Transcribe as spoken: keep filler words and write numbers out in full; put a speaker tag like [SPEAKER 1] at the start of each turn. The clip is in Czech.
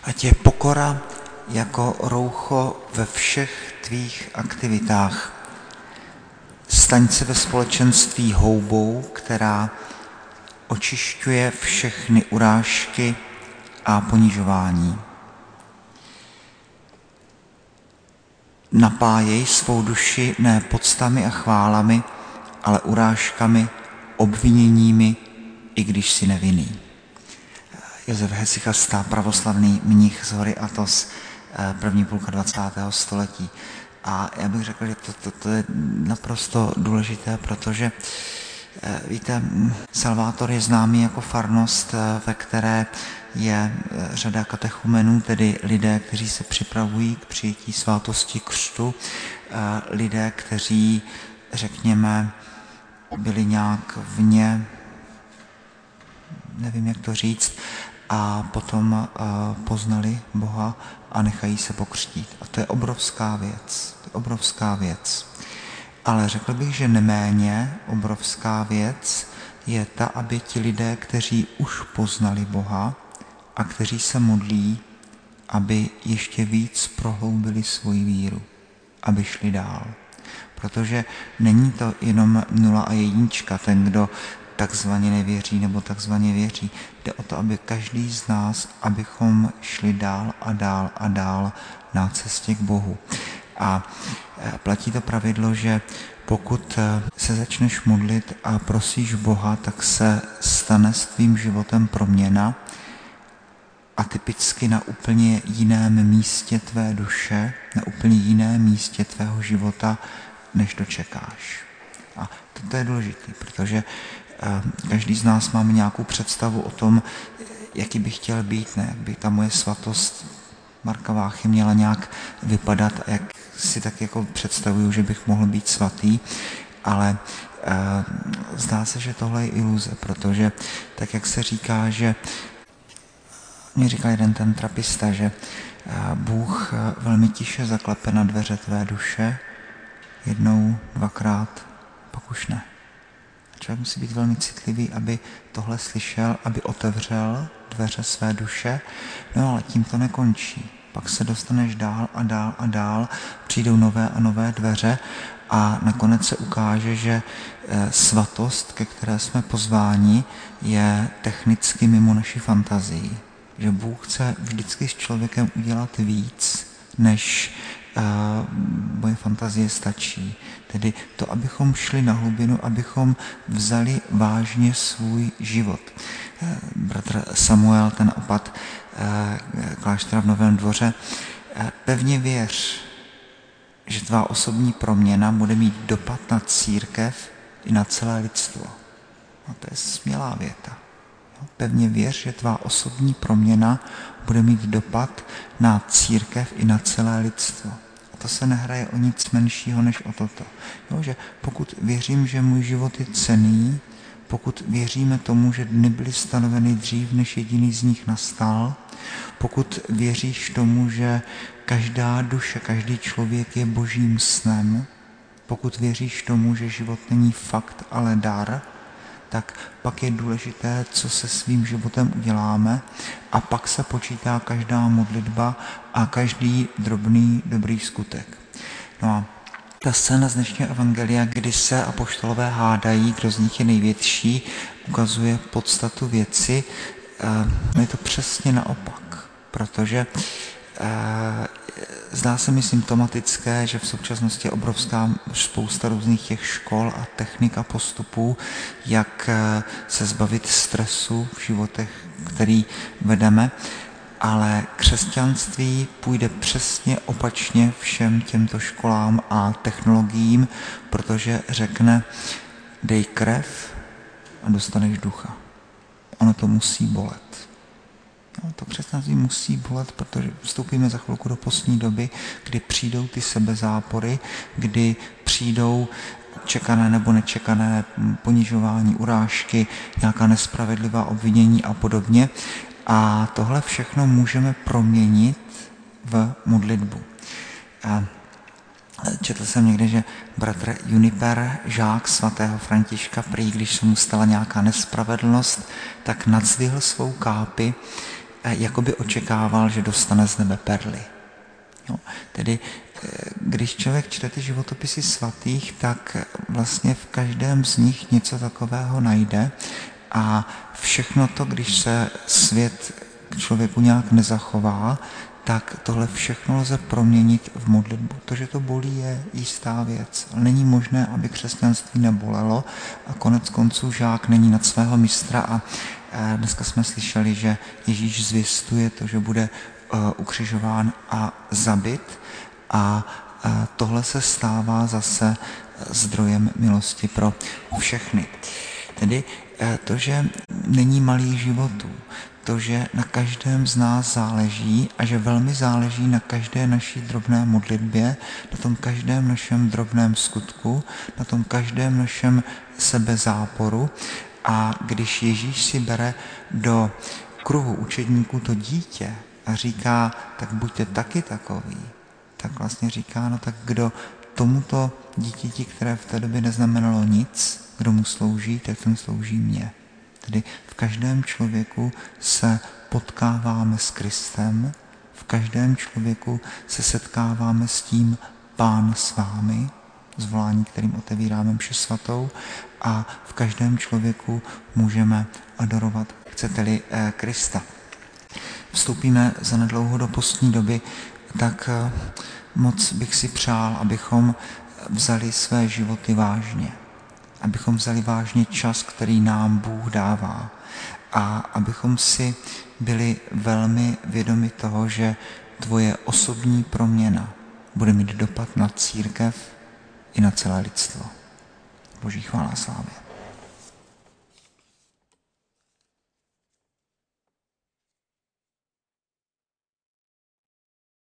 [SPEAKER 1] Ať je pokora jako roucho ve všech tvých aktivitách. Staň se ve společenství houbou, která očišťuje všechny urážky a ponižování. Napájej svou duši ne poctami a chválami, ale urážkami, obviněními, i když si nevinný. Josef Hesychasta, pravoslavný mnich z hory Athos, první půlka dvacátého století. A já bych řekl, že to, to, to je naprosto důležité, protože víte, Salvátor je známý jako farnost, ve které je řada katechumenů, tedy lidé, kteří se připravují k přijetí svátosti křtu, lidé, kteří, řekněme, byli nějak vně, nevím, jak to říct, a potom poznali Boha a nechají se pokřtít. A to je obrovská věc. To je obrovská věc. Ale řekl bych, že neméně obrovská věc je ta, aby ti lidé, kteří už poznali Boha a kteří se modlí, aby ještě víc prohloubili svoji víru, aby šli dál. Protože není to jenom nula a jednička, ten, kdo takzvaně nevěří nebo takzvaně věří. Jde o to, aby každý z nás, abychom šli dál a dál a dál na cestě k Bohu. A platí to pravidlo, že pokud se začneš modlit a prosíš Boha, tak se stane s tvým životem proměna a typicky na úplně jiném místě tvé duše, na úplně jiném místě tvého života, než dočekáš. A to je důležité, protože každý z nás máme nějakou představu o tom, jaký by chtěl být, ne? Jak by ta moje svatost Marka Váchy měla nějak vypadat a jak si tak jako představuju, že bych mohl být svatý, ale e, zdá se, že tohle je iluze, protože tak, jak se říká, že mě říkal jeden ten trapista, že Bůh velmi tiše zaklepe na dveře tvé duše, jednou, dvakrát, pak už ne. Člověk musí být velmi citlivý, aby tohle slyšel, aby otevřel dveře své duše, no ale tím to nekončí. Pak se dostaneš dál a dál a dál, přijdou nové a nové dveře a nakonec se ukáže, že svatost, ke které jsme pozváni, je technicky mimo naši fantazii. Že Bůh chce vždycky s člověkem udělat víc, než uh, moje fantazie stačí. Tedy to, abychom šli na hlubinu, abychom vzali vážně svůj život. Uh, bratr Samuel, ten opat uh, kláštera v Novém Dvoře, uh, pevně věř, že tvá osobní proměna bude mít dopad na církev i na celé lidstvo. No, to je smělá věta. Pevně věř, že tvá osobní proměna bude mít dopad na církev i na celé lidstvo. A to se nehraje o nic menšího než o toto. Jo, že pokud věřím, že můj život je cenný, pokud věříme tomu, že dny byly stanoveny dřív, než jediný z nich nastal, pokud věříš tomu, že každá duše, každý člověk je božím snem, pokud věříš tomu, že život není fakt, ale dar, tak pak je důležité, co se svým životem uděláme a pak se počítá každá modlitba a každý drobný dobrý skutek. No a ta scéna z dnešního evangelia, kdy se apoštolové hádají, kdo z nich je největší, ukazuje podstatu věci. No je to přesně naopak, protože zdá se mi symptomatické, že v současnosti je obrovská spousta různých těch škol a technik a postupů, jak se zbavit stresu v životech, který vedeme, ale křesťanství půjde přesně opačně všem těmto školám a technologiím, protože řekne, dej krev a dostaneš ducha. Ono to musí bolet. No, to křesťanství musí bolet, protože vstoupíme za chvilku do postní doby, kdy přijdou ty sebezápory, kdy přijdou čekané nebo nečekané ponižování, urážky, nějaká nespravedlivá obvinění a podobně. A tohle všechno můžeme proměnit v modlitbu. A četl jsem někde, že bratr Juniper, žák svatého Františka, prý, když se mu stala nějaká nespravedlnost, tak nadzvihl svou kápi jako by očekával, že dostane z nebe perly. Jo? Tedy když člověk čte ty životopisy svatých, tak vlastně v každém z nich něco takového najde a všechno to, když se svět k člověku nějak nezachová, tak tohle všechno lze proměnit v modlitbu. To, že to bolí, je jistá věc. Není možné, aby křesťanství nebolelo a konec konců žák není nad svého mistra a dneska jsme slyšeli, že Ježíš zvěstuje to, že bude ukřižován a zabit a tohle se stává zase zdrojem milosti pro všechny. Tedy to, že není malých životů, to, že na každém z nás záleží a že velmi záleží na každé naší drobné modlitbě, na tom každém našem drobném skutku, na tom každém našem sebezáporu. A když Ježíš si bere do kruhu učedníků to dítě a říká, tak buďte taky takový, tak vlastně říká, no tak kdo tomuto dítěti, které v té době neznamenalo nic, kdo mu slouží, tak ten slouží mně. Tedy v každém člověku se potkáváme s Kristem, v každém člověku se setkáváme s tím Pán s vámi, zvolání, kterým otevíráme mši svatou, a v každém člověku můžeme adorovat, chcete-li, Krista. Vstoupíme za nedlouho do postní doby, tak moc bych si přál, abychom vzali své životy vážně. Abychom vzali vážně čas, který nám Bůh dává. A abychom si byli velmi vědomi toho, že tvoje osobní proměna bude mít dopad na církev i na celé lidstvo. Boží chvála a slávě.